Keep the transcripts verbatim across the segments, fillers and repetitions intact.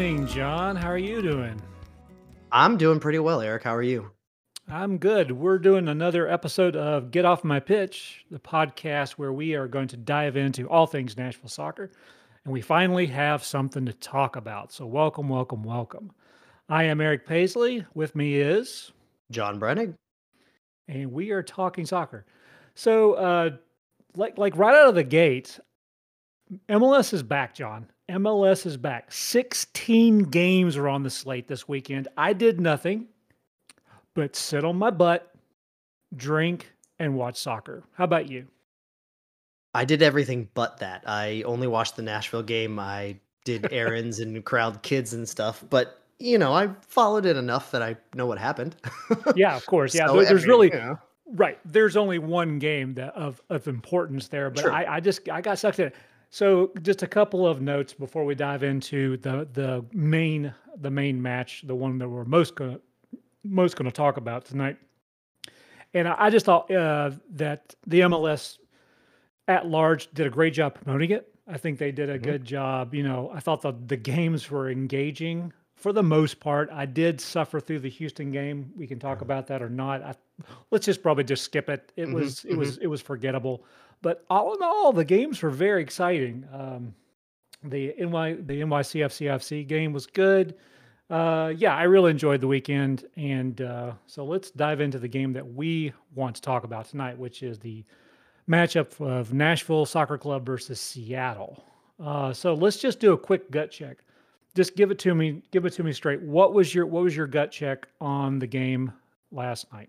evening, John. How are you doing? I'm doing pretty well, Eric. How are you? I'm good. We're doing another episode of Get Off My Pitch, the podcast where we are going to dive into all things Nashville soccer. And we finally have something to talk about. So, welcome, welcome, welcome. I am Eric Paisley. With me is John Brennig. And we are talking soccer. So, uh, like, like right out of the gate, M L S is back, John. M L S is back. sixteen games are on the slate this weekend. I did nothing but sit on my butt, drink, and watch soccer. How about you? I did everything but that. I only watched the Nashville game. I did errands and corralled kids and stuff. But, you know, I followed it enough that I know what happened. Yeah, of course. Yeah, So there- there's every- really you know. right. There's only one game that of of importance there, but True. I, I just I got sucked in. So just a couple of notes before we dive into the the main the main match, the one that we're most gonna most gonna talk about tonight. And I, I just thought uh, that the M L S at large did a great job promoting it. I think they did a Mhm. good job. You know, I thought the the games were engaging for the most part. I did suffer through the Houston game. We can talk about that or not. I, let's just probably just skip it. It Mhm, was it was it was forgettable. But all in all, the games were very exciting. Um, the N Y the N Y C F C F C game was good. Uh, yeah, I really enjoyed the weekend, and uh, so let's dive into the game that we want to talk about tonight, which is the matchup of Nashville Soccer Club versus Seattle. Uh, so let's just do a quick gut check. Just give it to me. Give it to me straight. What was your What was your gut check on the game last night?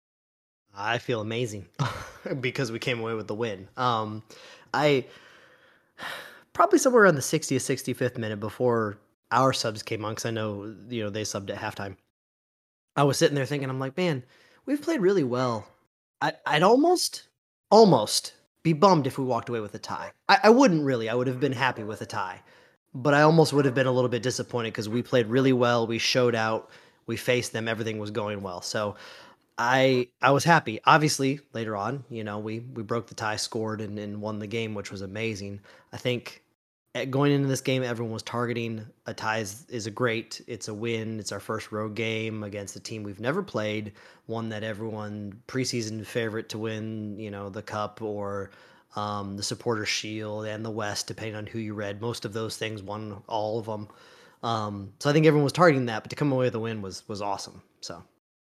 I feel amazing because we came away with the win. Um, I probably somewhere around the sixtieth, sixty-fifth minute before our subs came on, because I know, you know, they subbed at halftime. I was sitting there thinking, I'm like, man, we've played really well. I, I'd almost, almost be bummed if we walked away with a tie. I, I wouldn't really. I would have been happy with a tie. But I almost would have been a little bit disappointed because we played really well. We showed out. We faced them. Everything was going well. So I I was happy. Obviously, later on, you know, we we broke the tie, scored, and, and won the game, which was amazing. I think at going into this game, everyone was targeting a tie is, is a great. It's a win. It's our first road game against a team we've never played, one that everyone preseason favorite to win, you know, the cup or um, the Supporter Shield and the West, depending on who you read. Most of those things won all of them. Um, so I think everyone was targeting that, but to come away with a win was was awesome. So.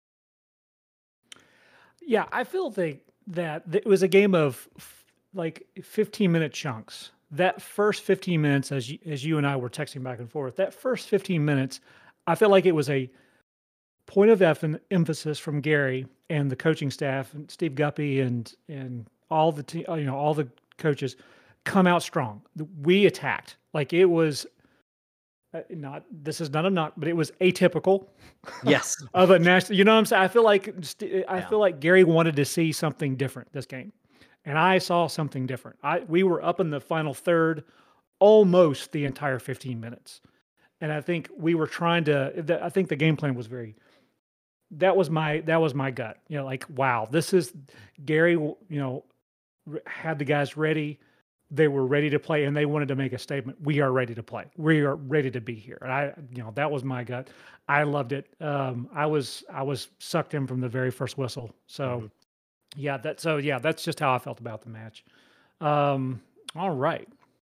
Yeah, I feel think that th- it was a game of f- like fifteen minute chunks. That first fifteen minutes, as you, as you and I were texting back and forth, that first fifteen minutes, I feel like it was a point of eff- emphasis from Gary and the coaching staff and Steve Guppy and and all the te- you know all the coaches come out strong. We attacked like it was uh, not this is not a knock, but it was atypical Yes. of a national. You know what I'm saying? I feel like st- I Yeah. feel like Gary wanted to see something different this game, and I saw something different. I we were up in the final third almost the entire fifteen minutes, and I think we were trying to. the- I think the game plan was very. That was my that was my gut. You know, like wow, this is Gary. You know, r- had the guys ready. They were ready to play, and they wanted to make a statement. We are ready to play. We are ready to be here. And I, you know, that was my gut. I loved it. Um, I was I was sucked in from the very first whistle. So, Mhm. yeah, that so yeah, that's just how I felt about the match. Um, all right.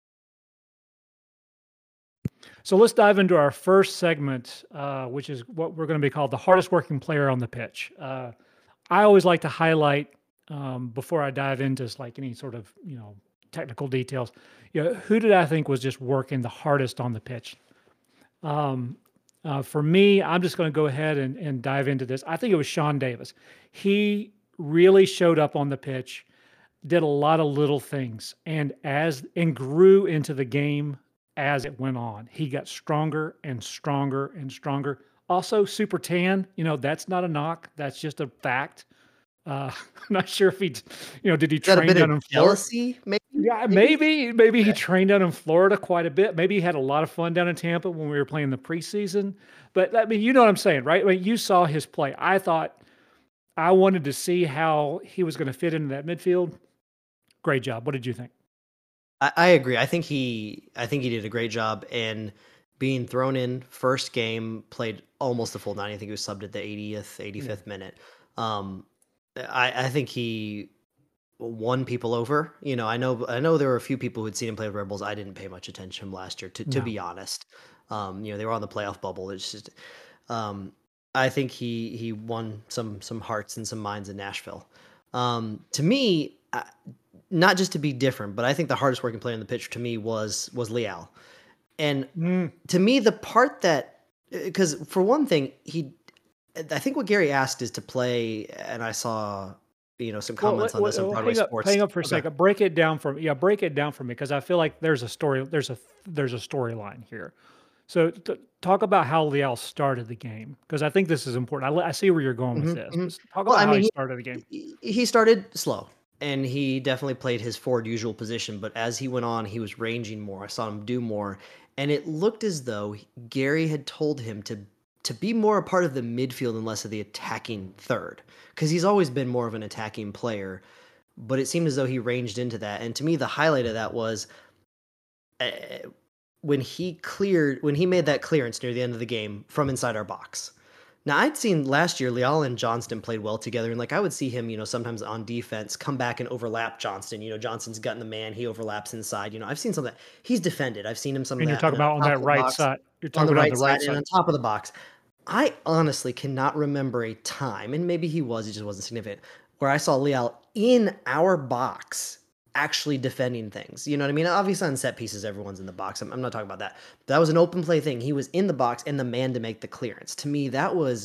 So let's dive into our first segment, uh, which is what we're going to be called the hardest working player on the pitch. Uh, I always like to highlight um, before I dive into like any sort of you know technical details. You know, who did I think was just working the hardest on the pitch? Um, uh, for me, I'm just going to go ahead and, and dive into this. I think it was Sean Davis. He really showed up on the pitch, did a lot of little things, and as and grew into the game as it went on. He got stronger and stronger and stronger. Also, super tan. You know, that's not a knock. That's just a fact. Uh, I'm not sure if he, you know, did he Is that a train bit down of in Florida? jealousy, maybe? Yeah, maybe, maybe he trained down in Florida quite a bit. Maybe he had a lot of fun down in Tampa when we were playing the preseason. But I mean, you know what I'm saying, right? I mean, you saw his play. I thought I wanted to see how he was going to fit into that midfield. Great job. What did you think? I, I agree. I think he I think he did a great job, and being thrown in first game, played almost the full ninety. I think he was subbed at the eightieth, Yeah. eighty-fifth minute. Um, I, I think he won people over. You know, I know I know there were a few people who'd seen him play with Red Bulls. I didn't pay much attention to him last year, to to No. be honest. Um, you know, they were on the playoff bubble. It's just um I think he he won some some hearts and some minds in Nashville. Um, to me, I, not just to be different, but I think the hardest working player in the pitch to me was was Leal. And Mm. to me, the part that because for one thing, he I think what Gary asked is to play, and I saw you know some Well, comments let- on this on well, Broadway hang up, Sports. hang up for a Okay. second. Break it down for me. Yeah, break it down for me because I feel like there's a story. There's a there's a storyline here. So t- talk about how Leal started the game because I think this is important. I, I see where you're going with Mhm, this. mhm. But talk Well, about I how he mean, started the game. he he started slow, and he definitely played his forward usual position, but as he went on, he was ranging more. I saw him do more, and it looked as though Gary had told him to to be more a part of the midfield and less of the attacking third, because he's always been more of an attacking player, but it seemed as though he ranged into that. And to me, the highlight of that was uh, when he cleared when he made that clearance near the end of the game from inside our box. Now I'd seen last year Leal and Johnston played well together, and like I would see him, you know, sometimes on defense come back and overlap Johnston. You know, Johnston's gutting the man, he overlaps inside. You know, I've seen some of that. He's defended. I've seen him some of And you're that on talking the about on top that of the right box, side. You're on talking the about right the right side, and side. on top of the box. I honestly cannot remember a time, and maybe he was, he just wasn't significant, where I saw Leal in our box actually defending things. You know what I mean? Obviously, on set pieces, everyone's in the box. I'm, I'm not talking about that. That was an open play thing. He was in the box and the man to make the clearance. To me, that was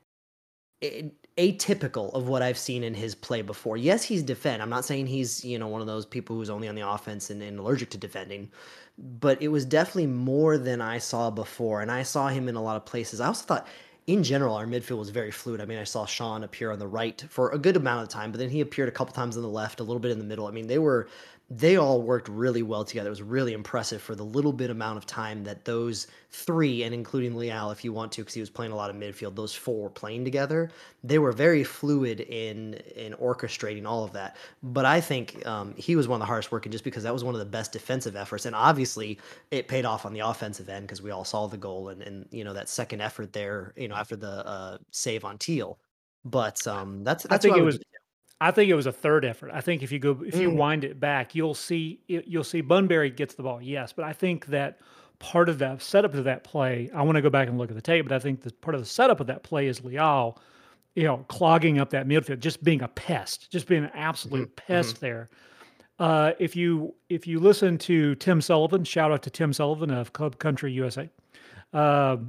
a- atypical of what I've seen in his play before. Yes, he's defend. I'm not saying he's, you know, one of those people who's only on the offense and, and allergic to defending, but it was definitely more than I saw before. And I saw him in a lot of places. I also thought in general our midfield was very fluid. I mean, I saw Sean appear on the right for a good amount of time, but then he appeared a couple times on the left, a little bit in the middle. I mean, they were they all worked really well together. It was really impressive for the little bit amount of time that those three, and including Leal, if you want to, because he was playing a lot of midfield, those four were playing together. They were very fluid in in orchestrating all of that. But I think um, he was one of the hardest working just because that was one of the best defensive efforts, and obviously it paid off on the offensive end because we all saw the goal and and you know that second effort there, you know, after the uh, save on Teal. But um, that's I that's who think I it would was. give it I think it was a third effort. I think if you go, if to. you Mm, wind it back, you'll see you'll see Bunbury gets the ball, yes, but I think that part of the setup of that play. I want to go back and look at the tape, but I think that part of the setup of that play is Leal, you know, clogging up that midfield, just being a pest, just being an mhm, absolute mhm. pest there. Uh, if you if you listen to Tim Sullivan, shout out to Tim Sullivan of Club Country U S A. Um,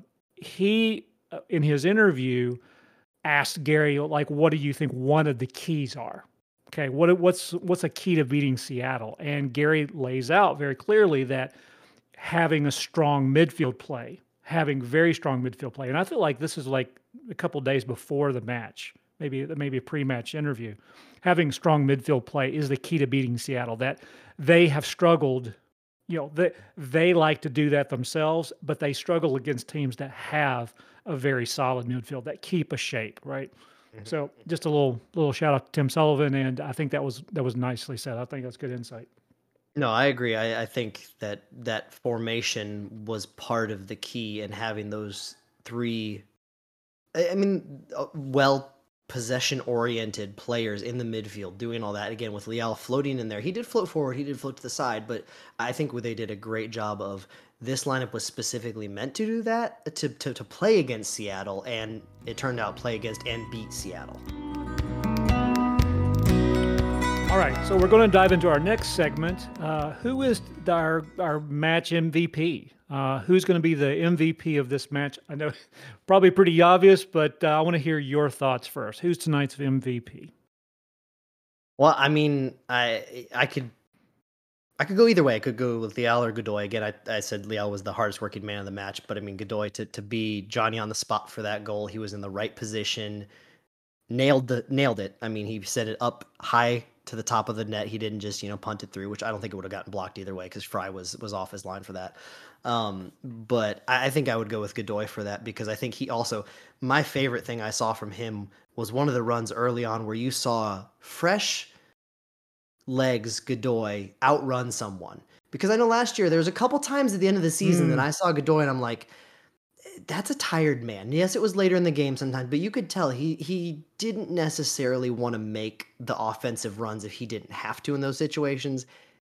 he uh, in his interview asked Gary, like, what do you think one of the keys are? Okay, what what's what's a key to beating Seattle? And Gary lays out very clearly that having a strong midfield play, having very strong midfield play. And I feel like this is like a couple days before the match, maybe maybe a pre-match interview. Having strong midfield play is the key to beating Seattle. That they have struggled, you know, they they like to do that themselves, but they struggle against teams that have a very solid midfield that keep a shape, right? Mhm. So just a little little shout out to Tim Sullivan, and I think that was that was nicely said. I think that's good insight. No, I agree. I, I think that that formation was part of the key in having those three. I I mean, uh, well possession oriented players in the midfield doing all that again with Leal floating in there. He did float forward, he did float to the side, but I think they did a great job of this lineup was specifically meant to do that to, to to play against Seattle, and it turned out play against and beat Seattle. All right, so we're going to dive into our next segment. Uh, who is our our match M V P? Uh, who's going to be the M V P of this match? I know, probably pretty obvious, but uh, I want to hear your thoughts first. Who's tonight's M V P? Well, I mean, I I could I could go either way. I could go with Leal or Godoy. Again, I, I said Leal was the hardest working man of the match, but I mean Godoy to to be Johnny on the spot for that goal. He was in the right position, nailed the nailed it. I mean, he set it up high to the top of the net. He didn't just you know punt it through, which I don't think it would have gotten blocked either way because Fry was was off his line for that. Um, but I, I think I would go with Godoy for that because I think he also my favorite thing I saw from him was one of the runs early on where you saw fresh legs Godoy outrun someone. Because I know last year there was a couple times at the end of the season that Mm. I saw Godoy and I'm like, that's a tired man. Yes, it was later in the game sometimes, but you could tell he he didn't necessarily want to make the offensive runs if he didn't have to in those situations.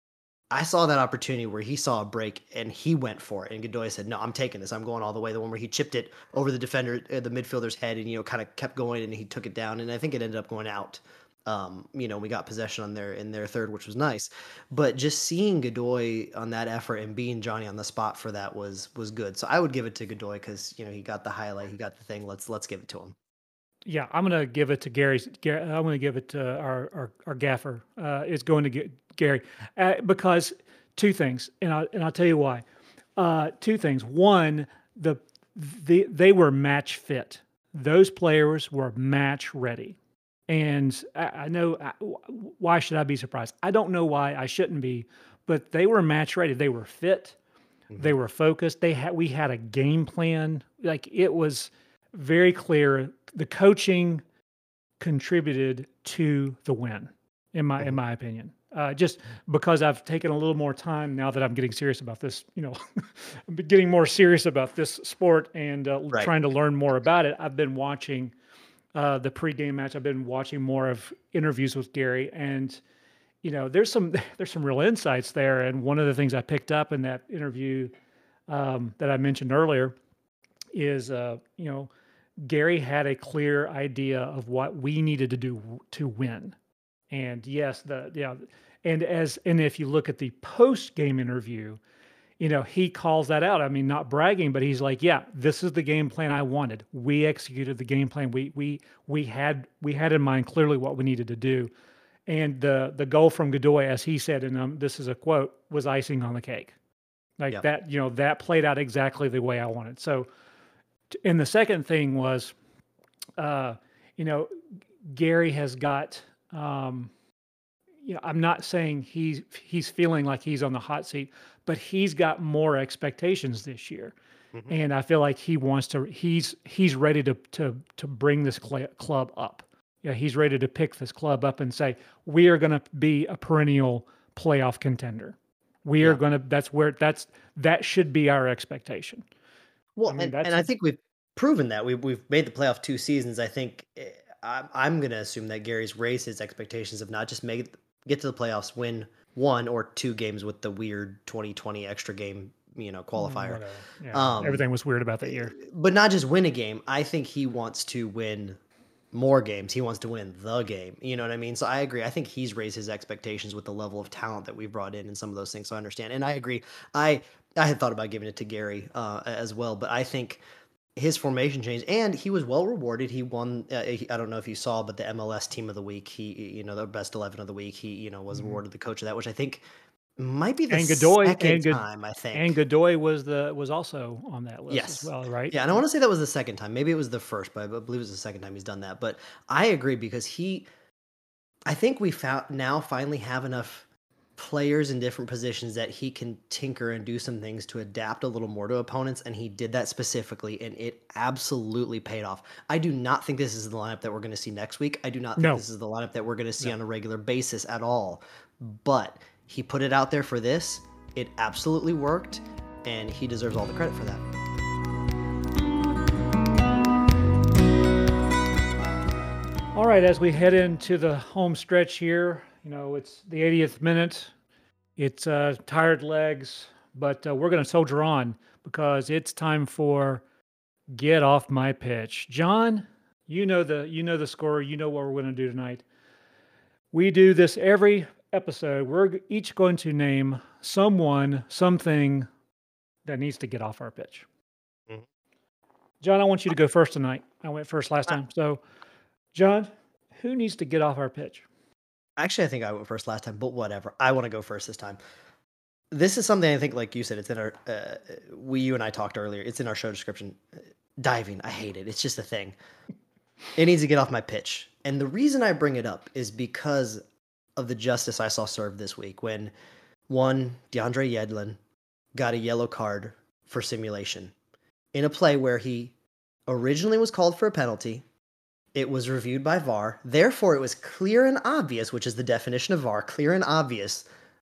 I saw that opportunity where he saw a break and he went for it. And Godoy said, "No, I'm taking this. I'm going all the way." The one where he chipped it over the defender, uh, the midfielder's head, and you know, kind of kept going, and he took it down. And I think it ended up going out. Um, you know, we got possession on their in their third, which was nice. But just seeing Godoy on that effort and being Johnny on the spot for that was was good. So I would give it to Godoy because you know he got the highlight, he got the thing. Let's let's give it to him. Yeah, I'm gonna give it to Gary's. Gar- I'm gonna give it to our our, our gaffer. Uh, is going to get Gary uh, because two things, and I and I'll tell you why. Uh, two things. One, the the they were match fit. Those players were match ready, and I, I know I, why should I be surprised? I don't know why I shouldn't be, but they were match ready. They were fit. Hmm. They were focused. They had we had a game plan. Like it was very clear. The coaching contributed to the win, in my in Hmm. my opinion. Uh, just because I've taken a little more time now that I'm getting serious about this, you know, I'm getting more serious about this sport and uh, Right. trying to learn more about it. I've been watching uh, the pregame match. I've been watching more of interviews with Gary, and you know, there's some there's some real insights there. And one of the things I picked up in that interview um, that I mentioned earlier is, uh, you know, Gary had a clear idea of what we needed to do to win. And yes, the yeah, and as and if you look at the post game interview, you know, he calls that out. I mean, not bragging, but he's like, "Yeah, this is the game plan I wanted. We executed the game plan. We we we had we had in mind clearly what we needed to do." And the the goal from Godoy, as he said, and um, this is a quote, was icing on the cake. Like Yep. that, you know, that played out exactly the way I wanted. So, t- and the second thing was, uh, you know, Gary has got, um, you know, I'm not saying he's he's feeling like he's on the hot seat, but he's got more expectations this year, Hmm. and I feel like he wants to. He's he's ready to to to bring this cl- club up. Yeah, he's ready to pick this club up and say we are going to be a perennial playoff contender. We are Yeah. going to. That's where that's that should be our expectation. I Well, mean, and that's and I think we've proven that. We've we've made the playoff two seasons. I think eh, I'm I'm going to assume that Gary's raised his expectations of not just make it, get to the playoffs, win one or two games with the weird twenty twenty extra game, you know, mm, qualifier. whatever. Yeah, Um, everything was weird about that eh, year. but not just win a game. I think he wants to win more games. He wants to win the game. You know what I mean? So I agree. I think he's raised his expectations with the level of talent that we've brought in and some of those things. So I understand. And I agree. I I had thought about giving it to Gary uh, as well, but I think his formation changed and he was well rewarded. He won. Uh, he, I don't know if you saw, but the M L S Team of the Week. He, you know, the best eleven of the week. He, you know, was Mhm. awarded the coach of that, which I think might be the And Godoy second and Good time. I and think. Godoy was the was also on that list as Yes. well, right? Yeah, and I want to say that was the second time. Maybe it was the first, but I believe it was the second time he's done that. But I agree because he I think we found now finally have enough players in different positions that he can tinker and do some things to adapt a little more to opponents, and he did that specifically, and it absolutely paid off. I do not think this is the lineup that we're going to see next week. I do not think No, this is the lineup that we're going to see no. on a regular basis at all. But he put it out there for this. It absolutely worked, and he deserves all the credit for that. All right, as we head into the home stretch here, you know, it's the eightieth minute. It's uh, tired legs, but uh, we're going to soldier on because it's time for get off my pitch. John, you know the you know the score. You know what we're going to do tonight. We do this every episode. We're g- each going to name someone, something that needs to get off our pitch. Mhm. John, I want you to go first tonight. I went first last I- time. So, John, who needs to get off our pitch? Actually, I think I went first last time, but whatever. I want to go first this time. This is something I think, like you said, it's in our. Uh, we, you and I talked earlier. It's in our show description. Uh, Diving, I hate it. It's just a thing. It needs to get off my pitch. And the reason I bring it up is because of the justice I saw served this week when one DeAndre Yedlin got a yellow card for simulation in a play where he originally was called for a penalty. It was reviewed by V A R. Therefore, it was clear and obvious, which is the definition of V A R, clear and obvious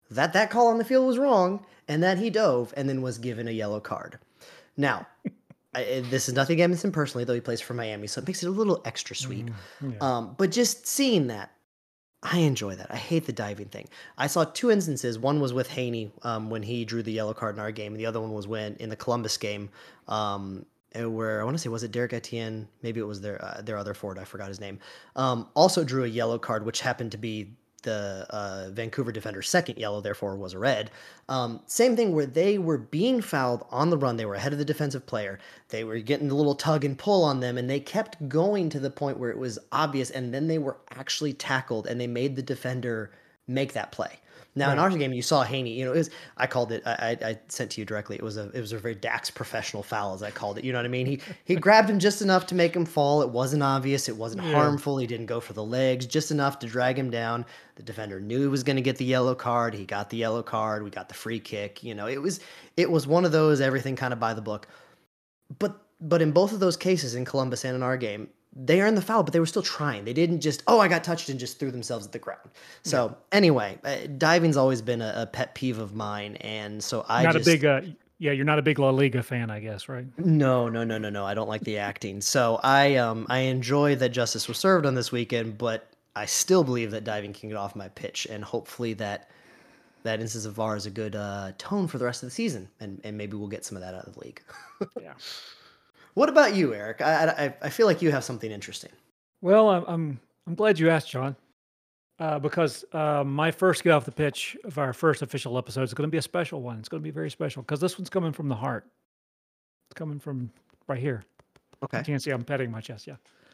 that that call on the field was wrong and that he dove and then was given a yellow card. Now, I, this is nothing against him personally, though he plays for Miami, so it makes it a little extra sweet. Mm, yeah. Um, but just seeing that, I enjoy that. I hate the diving thing. I saw two instances. One was with Haney um, when he drew the yellow card in our game, and the other one was when in the Columbus game, um, where I want to say was it Derek Etienne? Maybe it was their uh, their other forward. I forgot his name. Um, also drew a yellow card, which happened to be the uh, Vancouver defender's second yellow, therefore was a red. Um, same thing where they were being fouled on the run. They were ahead of the defensive player. They were getting a little tug and pull on them, and they kept going to the point where it was obvious, and then they were actually tackled, and they made the defender make that play. Now right. in our game, you saw Haney. You know, it was, I called it. I, I sent to you directly. It was a it was a very Dax professional foul, as I called it. You know what I mean? He he grabbed him just enough to make him fall. It wasn't obvious. It wasn't yeah. harmful. He didn't go for the legs, just enough to drag him down. The defender knew he was going to get the yellow card. He got the yellow card. We got the free kick. You know, it was it was one of those everything kind of by the book. But but in both of those cases, in Columbus and in our game, they earned the foul, but they were still trying. They didn't just, oh, I got touched and just threw themselves at the ground. So yeah. anyway, uh, diving's always been a, a pet peeve of mine. And so I not just... a big, uh, yeah, you're not a big La Liga fan, I guess, right? No, no, no, no, no. I don't like the acting. So I, um, I enjoy that justice was served on this weekend, but I still believe that diving can get off my pitch. And hopefully that, that instance of V A R is a good uh, tone for the rest of the season. And, and maybe we'll get some of that out of the league. yeah. What about you, Eric? I, I I feel like you have something interesting. Well, I'm I'm, I'm glad you asked, John, uh, because uh, my first get off the pitch of our first official episode is going to be a special one. It's going to be very special because this one's coming from the heart. It's coming from right here. Okay. You can't see I'm petting my chest. Yeah.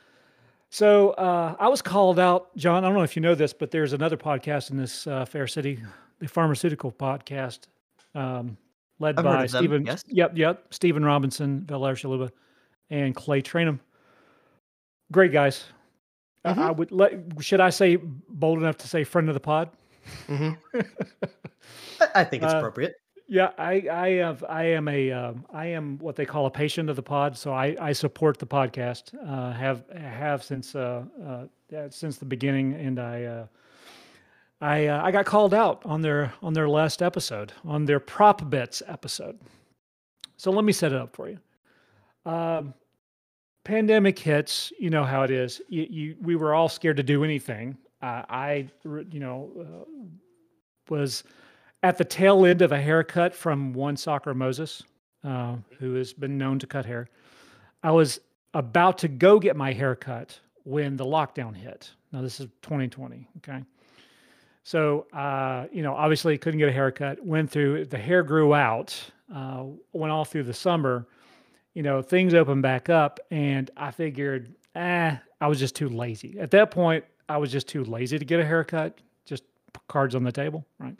So uh, I was called out, John. I don't know if you know this, but there's another podcast in this uh, fair city, the Pharmaceutical Podcast, um, led I've by heard of them, Stephen. yes. Yep, yep. Stephen Robinson, Valair Shaluba, and Clay Trainum. Great guys. Mm-hmm. I, I would let. Should I say bold enough to say friend of the pod? Mm-hmm. I, I think it's uh, appropriate. Yeah, I, I have. I am a. Um, I am what they call a patient of the pod. So I, I support the podcast. Uh, have have since uh, uh, since the beginning, and I. Uh, I uh, I got called out on their on their last episode, on their prop bets episode. So let me set it up for you. Um, pandemic hits, you know how it is. You, you we were all scared to do anything. Uh, I you know uh, was at the tail end of a haircut from one Soccer Moses, uh, who has been known to cut hair. I was about to go get my haircut when the lockdown hit. Now this is twenty twenty. Okay. So, uh, you know, obviously couldn't get a haircut, went through, the hair grew out, uh, went all through the summer, you know, things opened back up, and I figured, eh, I was just too lazy. At that point, I was just too lazy to get a haircut, just cards on the table, right?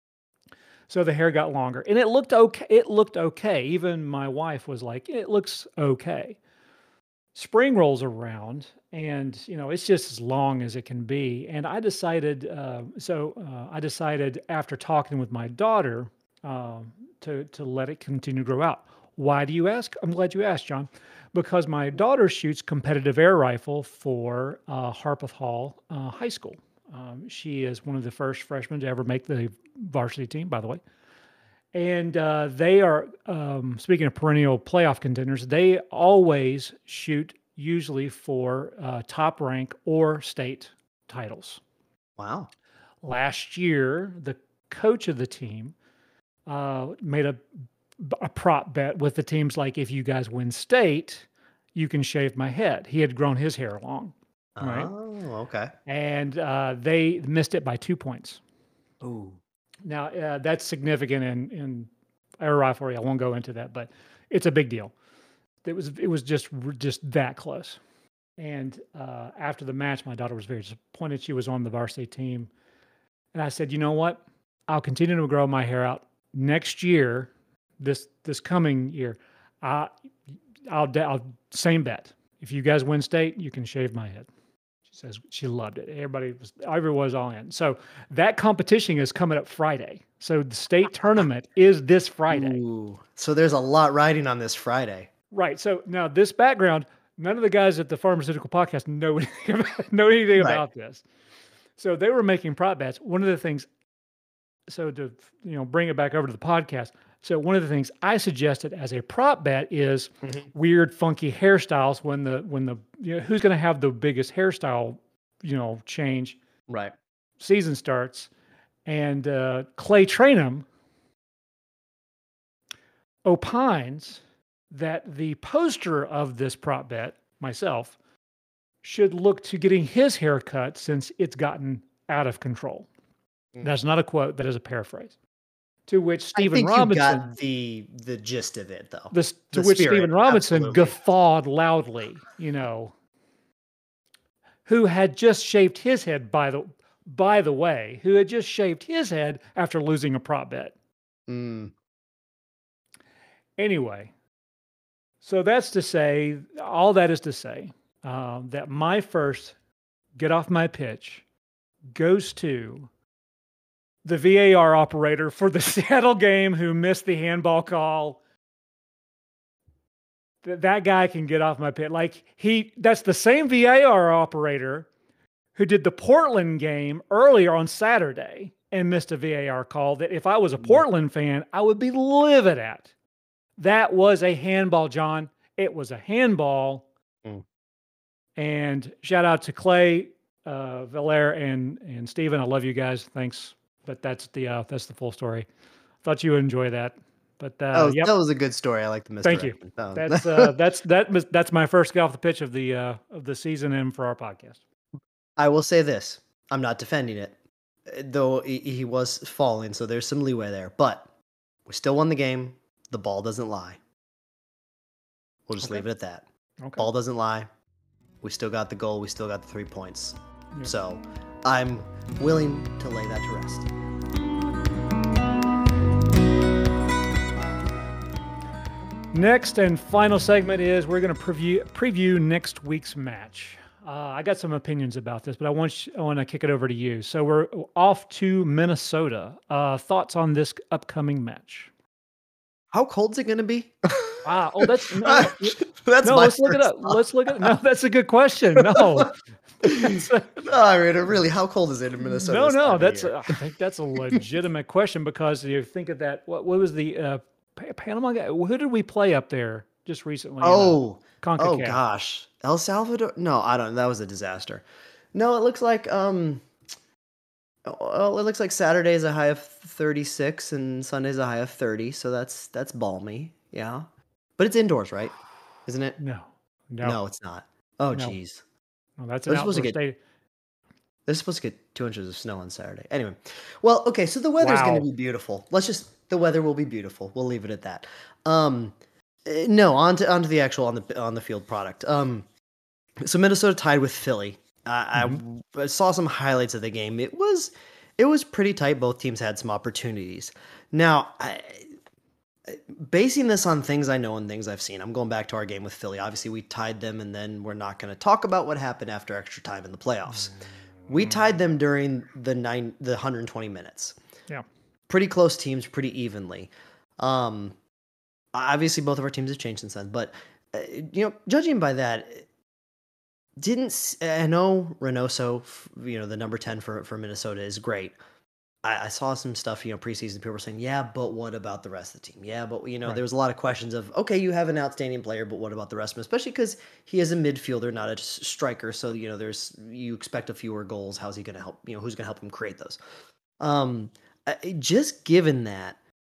So the hair got longer, and it looked okay. It looked okay. Even my wife was like, it looks okay. Spring rolls around, and you know it's just as long as it can be. And I decided, uh, so uh, I decided after talking with my daughter uh, to to let it continue to grow out. Why do you ask? I'm glad you asked, John, because my daughter shoots competitive air rifle for uh, Harpeth Hall uh, High School. Um, she is one of the first freshmen to ever make the varsity team, by the way. And uh, they are, um, speaking of perennial playoff contenders, they always shoot usually for uh, top rank or state titles. Wow. Last year, the coach of the team uh, made a, a prop bet with the teams like, if you guys win state, you can shave my head. He had grown his hair long. Right? Oh, okay. And uh, they missed it by two points. Ooh. Now, uh, that's significant in, in air riflery. I won't go into that, but it's a big deal. It was it was just just that close. And uh, after the match, my daughter was very disappointed. She was on the varsity team. And I said, you know what? I'll continue to grow my hair out. Next year, this this coming year, I, I'll, I'll same bet. If you guys win state, you can shave my head. She says she loved it. Everybody was, everyone was all in. So that competition is coming up Friday. So the state tournament is this Friday. Ooh. So there's a lot riding on this Friday. Right. So now this background, none of the guys at the Pharmaceutical Podcast know anything about, know anything Right. about this. So they were making prop bets. One of the things so to you know bring it back over to the podcast. So one of the things I suggested as a prop bet is Mm-hmm. weird, funky hairstyles when the when the you know who's going to have the biggest hairstyle you know change Right. season starts, and uh, Clay Trainum opines that the poster of this prop bet, myself, should look to getting his hair cut since it's gotten out of control. Mm. That's not a quote, that is a paraphrase. To which I Stephen think you Robinson, got the the gist of it, though. this, to The which spirit, Stephen Robinson absolutely. guffawed loudly, you know, who had just shaved his head, by the by the way, who had just shaved his head after losing a prop bet. Mm. Anyway, so that's to say, all that is to say, um, that my first get off my pitch goes to the V A R operator for the Seattle game who missed the handball call. Th- that guy can get off my pit. Like he, that's the same V A R operator who did the Portland game earlier on Saturday and missed a V A R call that if I was a Portland fan, I would be livid at. That was a handball, John. It was a handball. Mm. And shout out to Clay, uh, Valaire, and and Steven. I love you guys. Thanks. But that's the uh, that's the full story. Thought you would enjoy that. But uh, that, was, yep. that was a good story. I like the Thank you. misdirection. Um, That's uh, that's that was that's my first get off the pitch of the uh, of the season and for our podcast. I will say this: I'm not defending it, though he, he was falling, so there's some leeway there. But we still won the game. The ball doesn't lie. We'll just Okay. leave it at that. Okay. Ball doesn't lie. We still got the goal. We still got the three points. Yeah. So I'm willing to lay that to rest. Next and final segment is we're going to preview preview next week's match. Uh, I got some opinions about this, but I want you, I want to kick it over to you. So we're off to Minnesota. Uh, thoughts on this upcoming match? How cold's it going to be? Ah, oh, that's no, that's no. my Let's look it first up. thought. Let's look at no. That's a good question. No, That's a- No, I mean, really, how cold is it in Minnesota? no, this time no. of That's year? a, I think that's a legitimate question because you think of that. What what was the uh, Pa- Panama guy? Who did we play up there just recently? Oh, uh, CONCACAF. oh gosh, El Salvador. No, I don't. That was a disaster. No, it looks like um, well, it looks like Saturday's a high of thirty-six and Sunday's a high of thirty. So that's that's balmy. Yeah, but it's indoors, right? Isn't it? No, no, No, it's not. Oh, No. jeez. no. That's an They're supposed outdoor to get- stadium. They're supposed to get two inches of snow on Saturday. Anyway, well, okay, so the weather's going Wow. to be beautiful. Let's just the weather will be beautiful. We'll leave it at that. Um, eh, no, on to onto the actual on the on the field product. Um, so Minnesota tied with Philly. I, I, I saw some highlights of the game. It was it was pretty tight. Both teams had some opportunities. Now, I, basing this on things I know and things I've seen, I'm going back to our game with Philly. Obviously, we tied them, and then we're not going to talk about what happened after extra time in the playoffs. We tied them during the nine, the one hundred twenty minutes. Yeah. Pretty close teams, pretty evenly. Um, obviously, both of our teams have changed since then, but uh, you know, judging by that, didn't s- I know Reynoso, f- you know, the number ten for for Minnesota is great. I, I saw some stuff, you know, preseason. People were saying, "Yeah, but what about the rest of the team?" Yeah, but you know, Right. there was a lot of questions of, "Okay, you have an outstanding player, but what about the rest of them?" Especially because he is a midfielder, not a s- striker. So you know, there's you expect a fewer goals. How's he going to help? You know, who's going to help him create those? Um, I- just given that,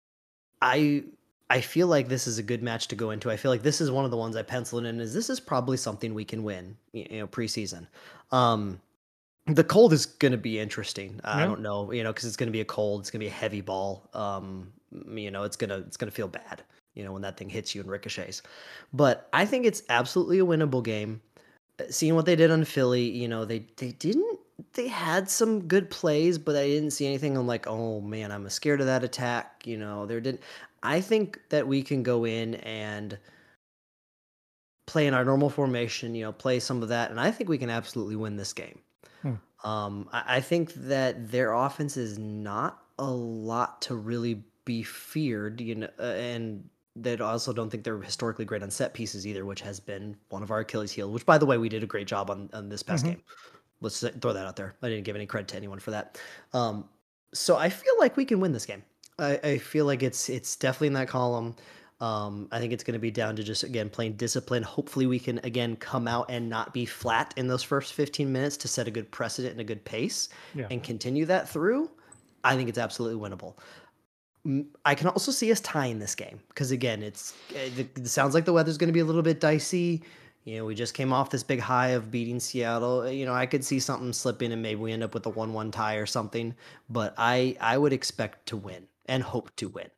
I I feel like this is a good match to go into. I feel like this is one of the ones I penciled in. Is this is probably something we can win? You know, preseason. Um, the cold is going to be interesting. I Yeah. don't know, you know, because it's going to be a cold. It's going to be a heavy ball. Um, you know, it's gonna it's gonna feel bad. You know, when that thing hits you and ricochets. But I think it's absolutely a winnable game. Uh, Seeing what they did on Philly, you know, they they didn't. They had some good plays, but I didn't see anything. I'm like, oh man, I'm scared of that attack. You know, there didn't. I think that we can go in and play in our normal formation. You know, play some of that, and I think we can absolutely win this game. Hmm. Um, I, I think that their offense is not a lot to really be feared. You know, uh, and they also don't think they're historically great on set pieces either, which has been one of our Achilles' heel. Which, by the way, we did a great job on on this past Mhm. game. Let's throw that out there. I didn't give any credit to anyone for that. Um, So I feel like we can win this game. I, I feel like it's it's definitely in that column. Um, I think it's going to be down to just again plain discipline. Hopefully, we can again come out and not be flat in those first fifteen minutes to set a good precedent and a good pace, Yeah. and continue that through. I think it's absolutely winnable. M- I can also see us tying this game because again, it's it, it sounds like the weather's going to be a little bit dicey. You know, we just came off this big high of beating Seattle. You know, I could see something slipping and maybe we end up with a one one tie or something. But I I would expect to win and hope to win.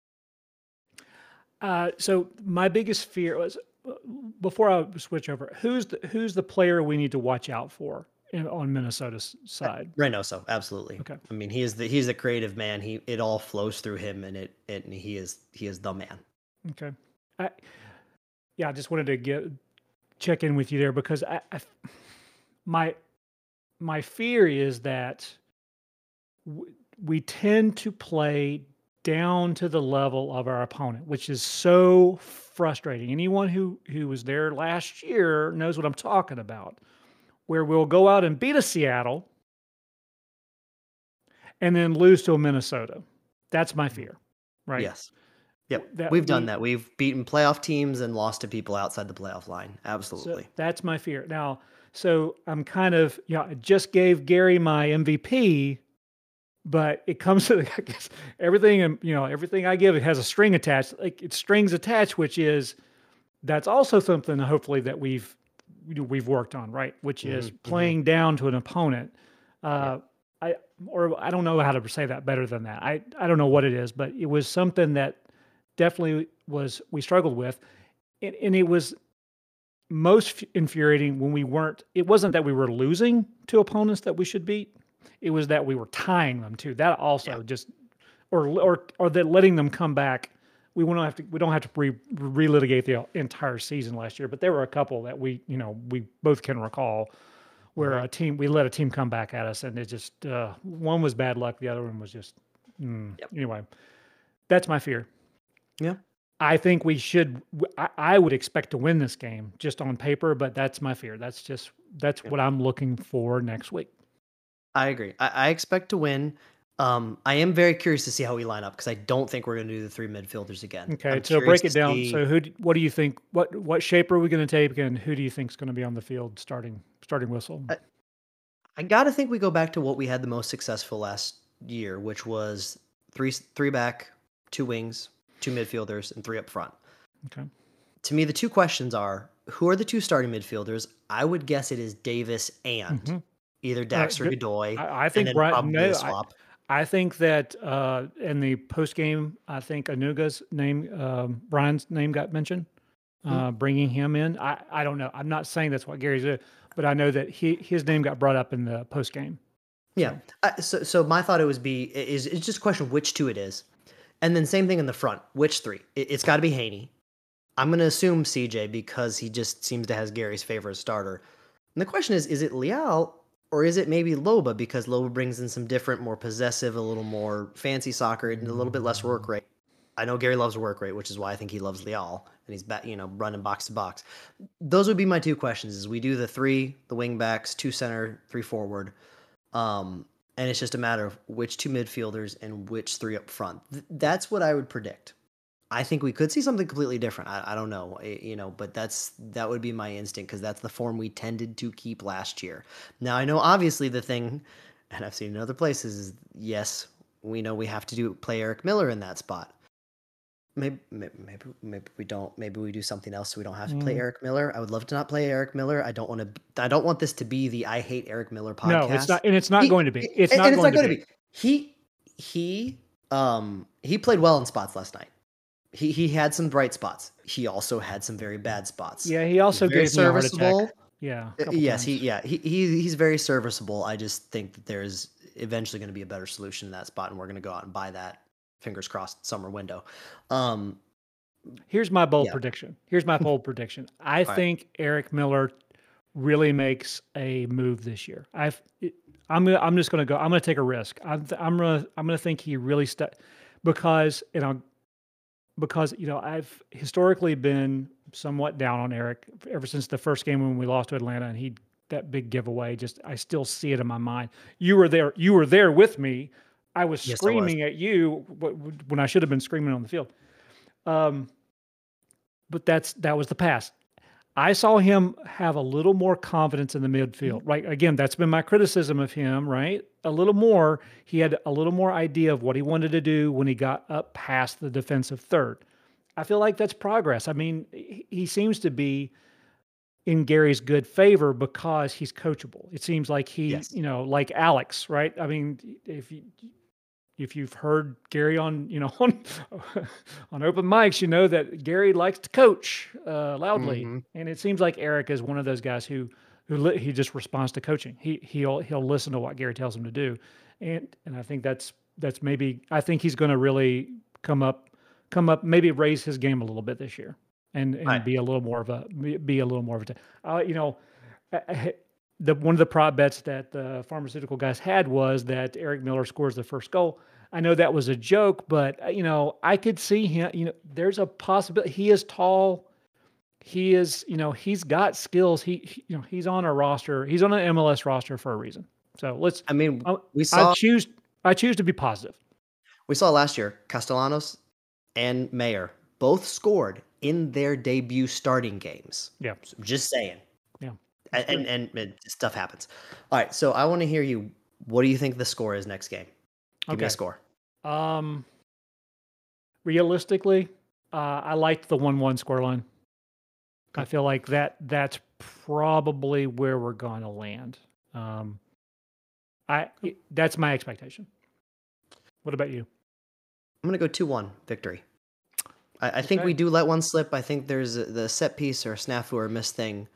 Uh, so my biggest fear was uh, before I switch over, who's the who's the player we need to watch out for in, on Minnesota's side? Reynoso, absolutely. Okay. I mean, he is the he's the creative man. He it all flows through him, and it it and he is he is the man. Okay. I, yeah, I just wanted to get check in with you there because I, I my my fear is that w- we tend to play down to the level of our opponent, which is so frustrating. Anyone who who was there last year knows what I'm talking about. Where we'll go out and beat a Seattle and then lose to a Minnesota. That's my fear, right? Yes. Yep. That We've done we, that. We've beaten playoff teams and lost to people outside the playoff line. so Absolutely. that's my fear. Now, so I'm kind of, yeah, I just gave Gary my M V P, but it comes to I guess everything, and you know, everything I give, it has a string attached, like it's strings attached, which is that's also something hopefully that we've we've worked on, right? Which hmm is hmm playing down to an opponent. Yeah. Uh, I or I don't know how to say that better than that. I I don't know what it is, but it was something that definitely was we struggled with, and, and it was most f- infuriating when we weren't. It wasn't that we were losing to opponents that we should beat. It was that we were tying them too. That Yeah. also just or or or that letting them come back. We won't have to. We don't have to re, relitigate the entire season last year, but there were a couple that we, you know, we both can recall where hmm a team we let a team come back at us, and it just uh, one was bad luck, the other one was just mm. Yep. Anyway. That's my fear. Yeah. I think we should. w- I, I would expect to win this game just on paper, but that's my fear. That's just that's Yep. what I'm looking for next week. I agree. I, I expect to win. Um, I am very curious to see how we line up because I don't think we're going to do the three midfielders again. Okay, I'm so curious break it to down. see. So who? d- What do you think? What what shape are we going to take, and who do you think is going to be on the field starting starting whistle? I, I got to think we go back to what we had the most successful last year, which was three three back, two wings, two midfielders, and three up front. Okay. To me, the two questions are who are the two starting midfielders? I would guess it is Davis and hmm either Uh, Dax or good. Godoy, I, I and think then Brian. probably No, a I swap. I think that uh, in the post game, I think Anuga's name, um, Brian's name got mentioned. Hmm? Uh, bringing him in, I, I don't know. I'm not saying that's what Gary's doing, but I know that he his name got brought up in the post game. Yeah. So Uh, so, so my thought it was be is it's just a question of which two it is, and then same thing in the front. Which three? It, it's got to be Haney. I'm going to assume C J because he just seems to has Gary's favorite starter. And the question is, is it Leal or is it maybe Loba? Because Loba brings in some different, more possessive, a little more fancy soccer and a little bit less work rate. I know Gary loves work rate, which is why I think he loves Leal and he's back, you know, running box to box. Those would be my two questions: is we do the three, the wing backs, two center, three forward, um, and it's just a matter of which two midfielders and which three up front. Th- that's what I would predict. I think we could see something completely different. I, I don't know, eh, you know, but that's that would be my instinct because that's the form we tended to keep last year. Now I know obviously the thing, and I've seen in other places, is yes, we know we have to do play Eric Miller in that spot. Maybe, maybe, maybe, maybe we don't. Maybe we do something else so we don't have to play mm, Eric Miller. I would love to not play Eric Miller. I don't want to. I don't want this to be the "I hate Eric Miller" no, it's podcast. not, and it's not He going to be. It's and, not and it's going not to going to be. be. He he um he played well in spots last night. He he had some bright spots. He also had some very bad spots. Yeah, he He's also very gave me a heart attack. serviceable. Yeah, a Uh, couple Yes, he times. yeah he, he he's very serviceable. I just think that there's eventually going to be a better solution in that spot, and we're going to go out and buy that. Fingers crossed, summer window. Um, Here's my bold yeah. prediction. Here's my bold prediction. I All right. think Eric Miller really makes a move this year. I've, it, I'm gonna, I'm just going to go. I'm going to take a risk. I'm, th- I'm gonna, I'm going to think he really stu because you know, because you know, I've historically been somewhat down on Eric ever since the first game when we lost to Atlanta, and he that big giveaway. Just I still see it in my mind. You were there. You were there with me. I was Yes, I was. screaming at you when I should have been screaming on the field. Um, but that's that was the past. I saw him have a little more confidence in the midfield, right? Again, that's been my criticism of him, right? A little more. He had a little more idea of what he wanted to do when he got up past the defensive third. I feel like that's progress. I mean, he seems to be in Gary's good favor because he's coachable. It seems like he, Yes. you know, like Alex, right? I mean, if you if you've heard Gary on, you know, on on open mics, you know that Gary likes to coach uh, loudly, Mm-hmm. and it seems like Eric is one of those guys who who li- he just responds to coaching. He he'll he'll listen to what Gary tells him to do, and and I think that's that's maybe I think he's going to really come up come up maybe raise his game a little bit this year, and and Right. be a little more of a be be a little more of a t- uh, you know. I- I- The, one of the prop bets that the pharmaceutical guys had was that Eric Miller scores the first goal. I know that was a joke, but uh, you know, I could see him, you know, there's a possibility. He is tall. He is, you know, he's got skills. He, he- you know, he's on a roster. He's on an M L S roster for a reason. So let's, I mean, I, we I saw choose, I choose to be positive. we saw last year Castellanos and Mayer both scored in their debut starting games. Yeah. So just saying. Yeah. And, and and and stuff happens. All right, so I want to hear you. What do you think the score is next game? Give me Okay. a score. Um, realistically, uh, I liked the one-one scoreline. I Okay. feel like that that's probably where we're going to land. Um, I it- that's my expectation. What about you? I'm gonna go two one victory. I, I think we Okay. do let one slip. I think there's a, the set piece or a snafu or a missed thing.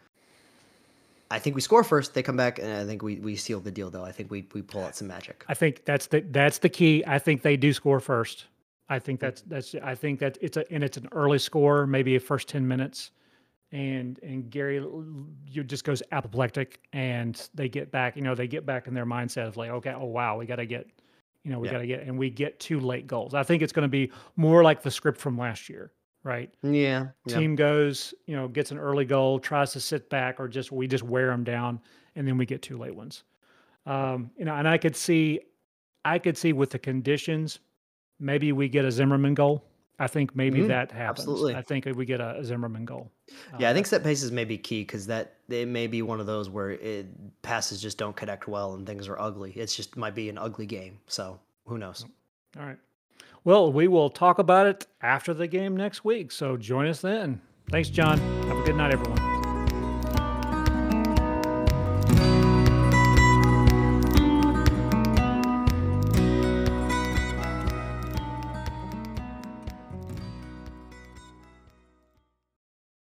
I think we score first. They come back, and I think we, we seal the deal. Though I think we we pull out some magic. I think that's the that's the key. I think they do score first. I think Mm. that's that's I think that it's a and it's an early score, maybe a first ten minutes, and and Gary l- you just goes apoplectic, and they get back. You know, they get back in their mindset of like, okay, oh wow, we got to get, you know, we Yeah. got to get, and we get two late goals. I think it's going to be more like the script from last year, right? Yeah. Yeah. Team goes, you know, gets an early goal, tries to sit back, or just we just wear them down, and then we get two late ones. Um, you know, and I could see, I could see with the conditions, maybe we get a Zimmerman goal. I think maybe Mhm. that happens. Absolutely. I think we get a, a Zimmerman goal. Yeah, I Uh, think set pieces may be key because that it may be one of those where it passes just don't connect well and things are ugly. It's just might be an ugly game. So who knows? all right. Well, we will talk about it after the game next week. So join us then. Thanks, John. Have a good night, everyone.